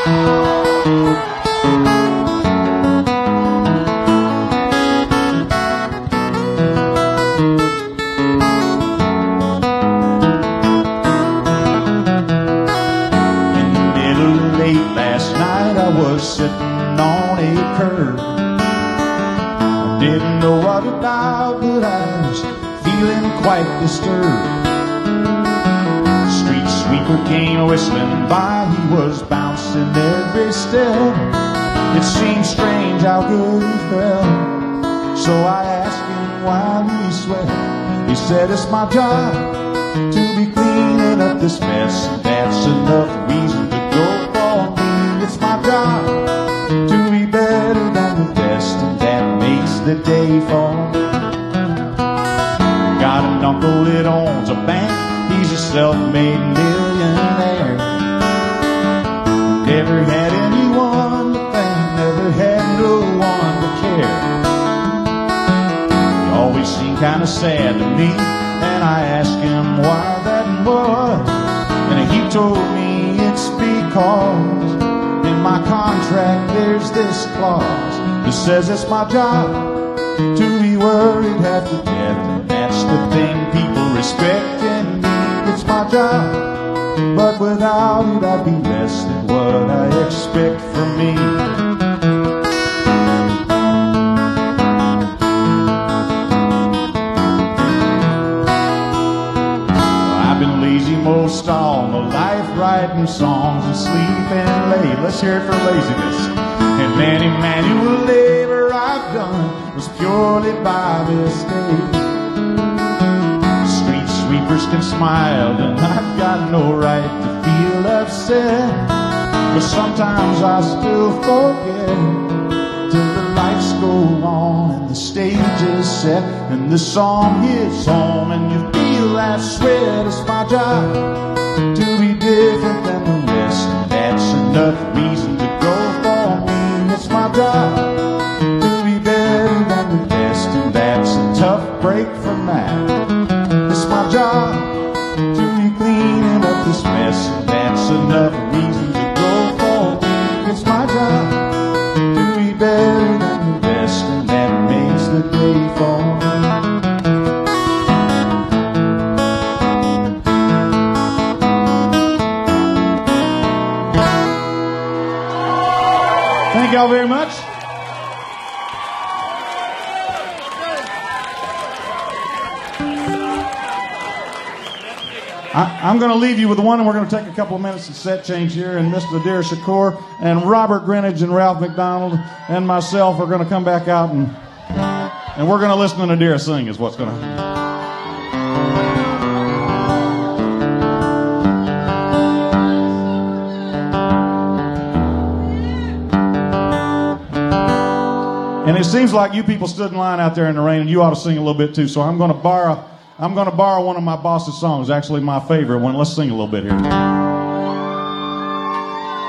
Sitting on a curb, I didn't know what about, but I was feeling quite disturbed. Street sweeper came whistling by, he was bouncing every step. It seemed strange how good he felt, so I asked him why he sweat. He said, it's my job to be cleaning up this mess, and that's enough reason to go for me. It's my job to be better than the best, and that makes the day for me. Got an uncle that owns a bank, he's a self-made millionaire. Never had anyone to thank, never had no one to care. He always seemed kind of sad to me, and I asked him why that was, and he told me it's because in my contract there's this clause that says it's my job to be worried half to death, and that's the thing people respect in me. It's my job, but without it I'd be less than what I expect from me. I've been lazy most all my life, writing songs and sleeping late. Let's hear it for laziness. And any manual labor I've done was purely by mistake. Street sweepers can smile, and I've got no right to feel upset, but sometimes I still forget till the lights go on and the stage is set and the song hits home and you feel that sweat. It's my job to be different than the rest, and that's enough reason to go for me. It's my job to be better than the best, and that's a tough break from that. It's my job to be cleaning up this mess, and that's enough reason to go for me. It's my job to be better than the best, and that makes the day for me. Thank y'all very much. I'm going to leave you with one, and we're going to take a couple of minutes of set change here, and Mr. Adair Shakur and Robert Greenidge and Ralph McDonald and myself are going to come back out, and we're going to listen to Adair sing is what's going to happen. And it seems like you people stood in line out there in the rain, and you ought to sing a little bit too. So I'm going to borrow one of my boss's songs, actually my favorite one. Let's sing a little bit here.